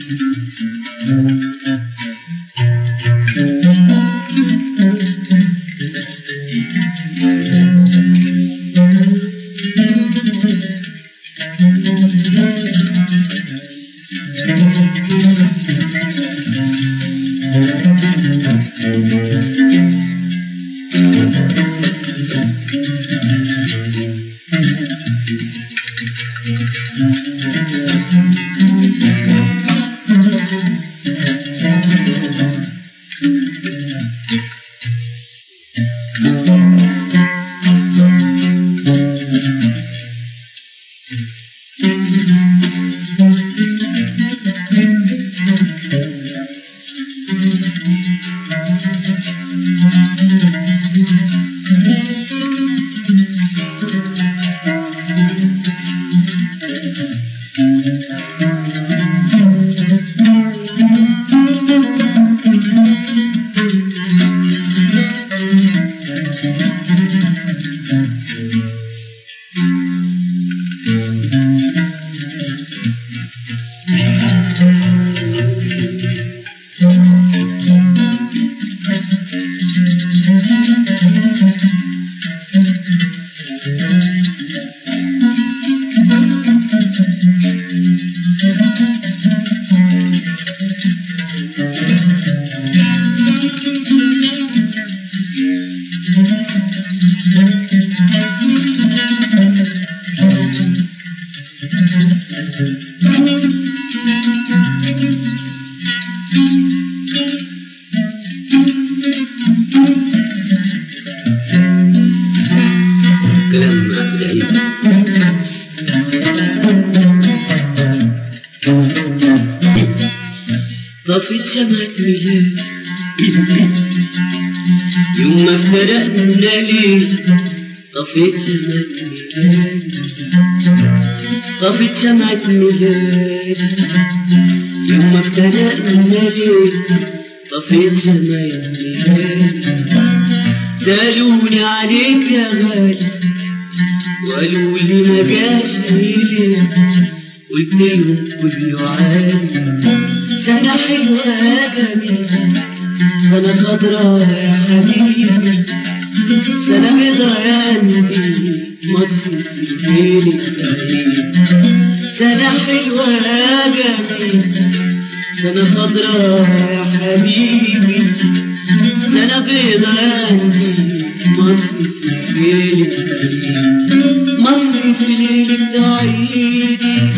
طفت شمعة ميلاد يوم ما افترقنا ليه. طفت شمعة ميلاد، طفت شمعة ميلاد يوم ما افترقنا ليه. طفت شمعة ميلاد. سألوني عليك يا غالي وقالوا لي ما جاش ليه. قلت لهم كله عادي. سنة حلوة يا جميل، سنة خضرا يا حبيبي، سنة بيضا يا انتي مطفي في الليل السعيد. سنة حلوة يا جميل، سنة خضرا يا حبيبي، سنة بيضا يا انتي مطفي في الليل السعيد. مطفي في الليل السعيد.